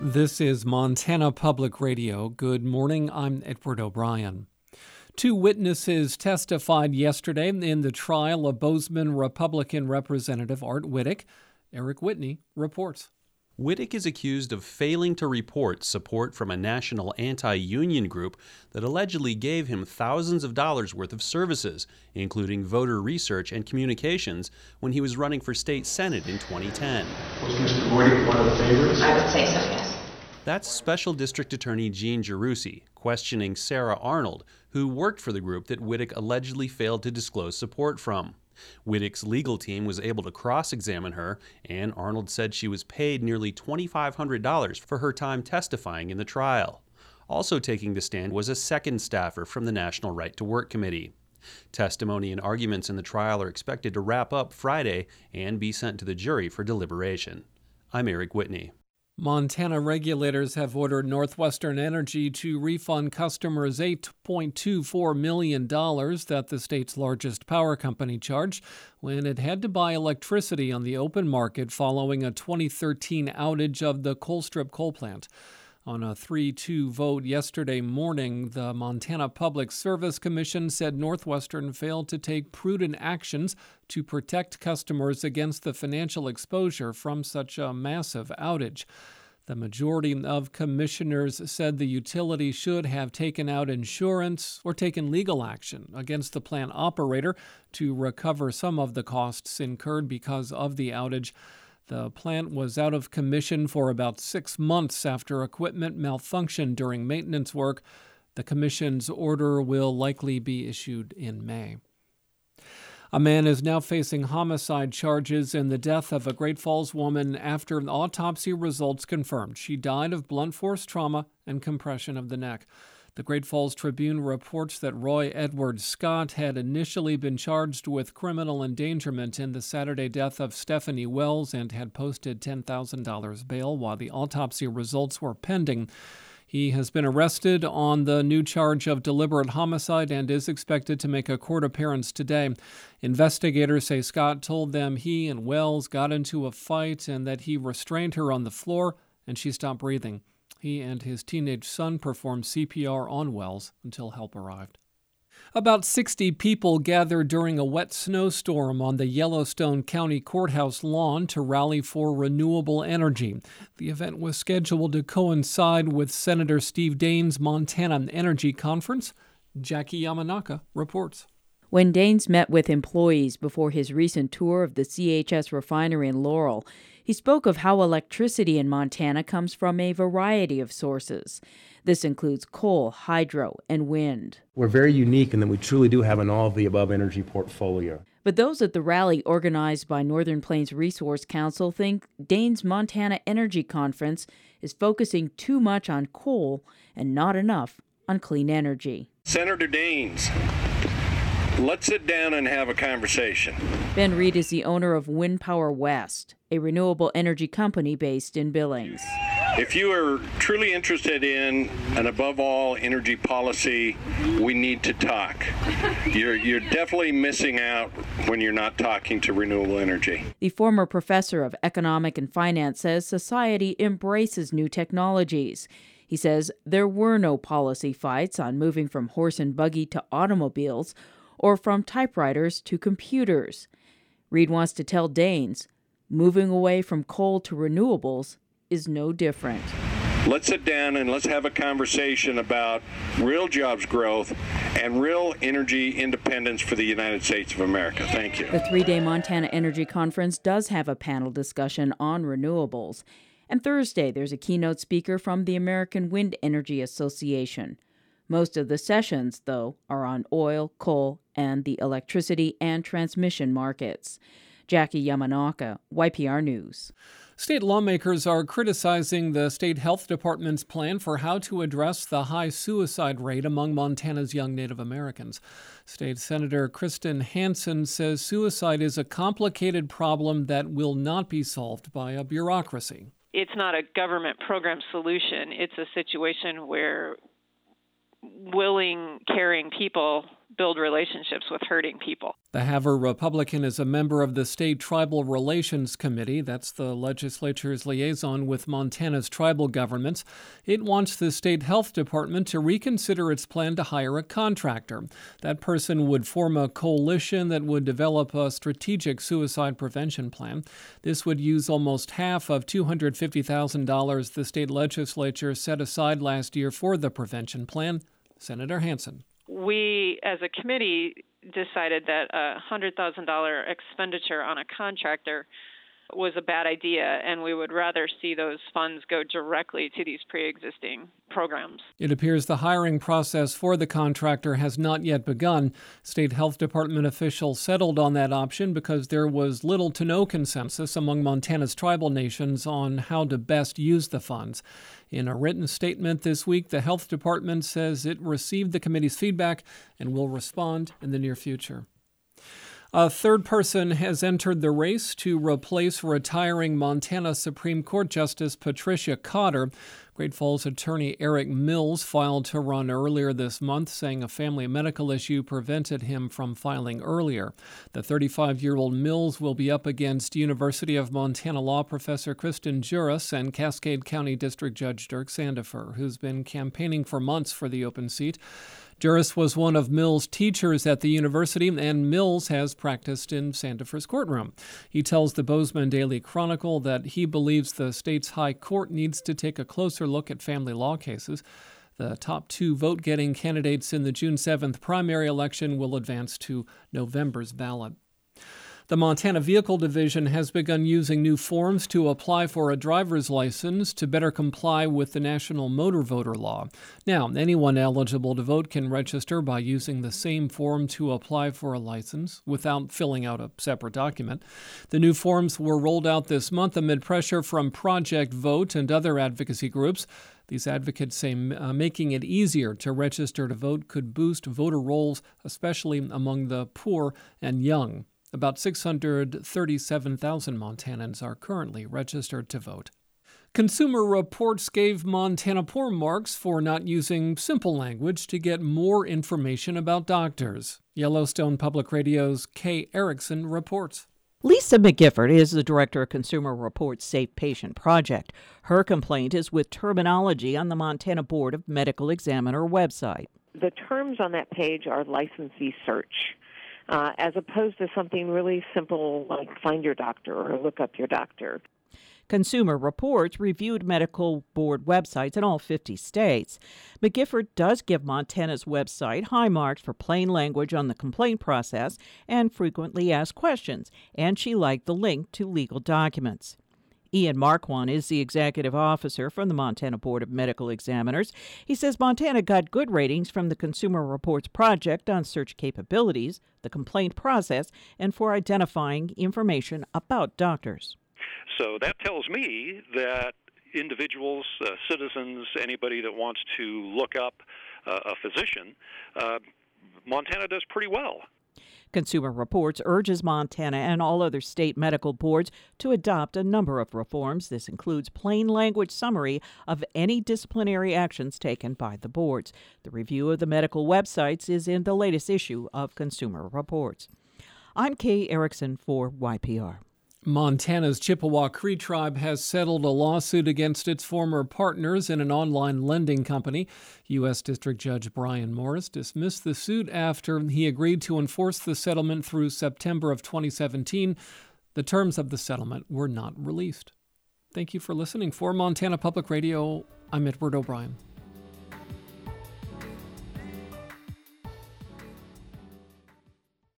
This is Montana Public Radio. Good morning. I'm Edward O'Brien. Two witnesses testified yesterday in the trial of Bozeman Republican Representative Art Wittek. Eric Whitney reports. Wittek is accused of failing to report support from a national anti-union group that allegedly gave him thousands of dollars worth of services, including voter research and communications, when he was running for state senate in 2010. Was Mr. Wittek one of the favorites? I would say so, yes. That's Special District Attorney Jean Giarrusi questioning Sarah Arnold, who worked for the group that Wittek allegedly failed to disclose support from. Wittek's legal team was able to cross-examine her, and Arnold said she was paid nearly $2,500 for her time testifying in the trial. Also taking the stand was a second staffer from the National Right to Work Committee. Testimony and arguments in the trial are expected to wrap up Friday and be sent to the jury for deliberation. I'm Eric Whitney. Montana regulators have ordered Northwestern Energy to refund customers $8.24 million that the state's largest power company charged when it had to buy electricity on the open market following a 2013 outage of the Colstrip coal plant. On a 3-2 vote yesterday morning, the Montana Public Service Commission said Northwestern failed to take prudent actions to protect customers against the financial exposure from such a massive outage. The majority of commissioners said the utility should have taken out insurance or taken legal action against the plant operator to recover some of the costs incurred because of the outage. The plant was out of commission for about 6 months after equipment malfunctioned during maintenance work. The commission's order will likely be issued in May. A man is now facing homicide charges in the death of a Great Falls woman after autopsy results confirmed she died of blunt force trauma and compression of the neck. The Great Falls Tribune reports that Roy Edward Scott had initially been charged with criminal endangerment in the Saturday death of Stephanie Wells and had posted $10,000 bail while the autopsy results were pending. He has been arrested on the new charge of deliberate homicide and is expected to make a court appearance today. Investigators say Scott told them he and Wells got into a fight and that he restrained her on the floor and she stopped breathing. He and his teenage son performed CPR on Wells until help arrived. About 60 people gathered during a wet snowstorm on the Yellowstone County Courthouse lawn to rally for renewable energy. The event was scheduled to coincide with Senator Steve Daines' Montana Energy Conference. Jackie Yamanaka reports. When Daines met with employees before his recent tour of the CHS refinery in Laurel, he spoke of how electricity in Montana comes from a variety of sources. This includes coal, hydro, and wind. We're very unique in that we truly do have an all-of-the-above energy portfolio. But those at the rally organized by Northern Plains Resource Council think Daines' Montana Energy Conference is focusing too much on coal and not enough on clean energy. Senator Daines, let's sit down and have a conversation. Ben Reed is the owner of Wind Power West, a renewable energy company based in Billings. If you are truly interested in, and above all, energy policy, we need to talk. You're definitely missing out when you're not talking to renewable energy. The former professor of economic and finance says society embraces new technologies. He says there were no policy fights on moving from horse and buggy to automobiles or from typewriters to computers. Reed wants to tell Daines, moving away from coal to renewables is no different. Let's sit down and let's have a conversation about real jobs growth and real energy independence for the United States of America. Thank you. The 3-day Montana Energy Conference does have a panel discussion on renewables. And Thursday, there's a keynote speaker from the American Wind Energy Association. Most of the sessions, though, are on oil, coal, and the electricity and transmission markets. Jackie Yamanaka, YPR News. State lawmakers are criticizing the state health department's plan for how to address the high suicide rate among Montana's young Native Americans. State Senator Kristen Hansen says suicide is a complicated problem that will not be solved by a bureaucracy. It's not a government program solution. It's a situation where willing, caring people build relationships with hurting people. The Havre Republican is a member of the State Tribal Relations Committee. That's the legislature's liaison with Montana's tribal governments. It wants the state health department to reconsider its plan to hire a contractor. That person would form a coalition that would develop a strategic suicide prevention plan. This would use almost half of $250,000 the state legislature set aside last year for the prevention plan. Senator Hansen. We, as a committee, decided that a $100,000 expenditure on a contractor was a bad idea, and we would rather see those funds go directly to these pre-existing programs. It appears the hiring process for the contractor has not yet begun. State Health Department officials settled on that option because there was little to no consensus among Montana's tribal nations on how to best use the funds. In a written statement this week, the Health Department says it received the committee's feedback and will respond in the near future. A third person has entered the race to replace retiring Montana Supreme Court Justice Patricia Cotter. Great Falls attorney Eric Mills filed to run earlier this month, saying a family medical issue prevented him from filing earlier. The 35-year-old Mills will be up against University of Montana law professor Kristen Juras and Cascade County District Judge Dirk Sandifer, who's been campaigning for months for the open seat. Juras was one of Mills' teachers at the university, and Mills has practiced in Sandifer's courtroom. He tells the Bozeman Daily Chronicle that he believes the state's high court needs to take a closer look at family law cases. The top two vote-getting candidates in the June 7th primary election will advance to November's ballot. The Montana Vehicle Division has begun using new forms to apply for a driver's license to better comply with the National Motor Voter Law. Now, anyone eligible to vote can register by using the same form to apply for a license without filling out a separate document. The new forms were rolled out this month amid pressure from Project Vote and other advocacy groups. These advocates say making it easier to register to vote could boost voter rolls, especially among the poor and young. About 637,000 Montanans are currently registered to vote. Consumer Reports gave Montana poor marks for not using simple language to get more information about doctors. Yellowstone Public Radio's Kay Erickson reports. Lisa McGifford is the director of Consumer Reports' Safe Patient Project. Her complaint is with terminology on the Montana Board of Medical Examiner website. The terms on that page are licensee search. As opposed to something really simple like find your doctor or look up your doctor. Consumer Reports reviewed medical board websites in all 50 states. McGifford does give Montana's website high marks for plain language on the complaint process and frequently asked questions, and she liked the link to legal documents. Ian Marquand is the executive officer from the Montana Board of Medical Examiners. He says Montana got good ratings from the Consumer Reports Project on search capabilities, the complaint process, and for identifying information about doctors. So that tells me that individuals, citizens, anybody that wants to look up a physician, Montana does pretty well. Consumer Reports urges Montana and all other state medical boards to adopt a number of reforms. This includes plain language summary of any disciplinary actions taken by the boards. The review of the medical websites is in the latest issue of Consumer Reports. I'm Kay Erickson for YPR. Montana's Chippewa Cree tribe has settled a lawsuit against its former partners in an online lending company. U.S. District Judge Brian Morris dismissed the suit after he agreed to enforce the settlement through September of 2017. The terms of the settlement were not released. Thank you for listening. For Montana Public Radio, I'm Edward O'Brien.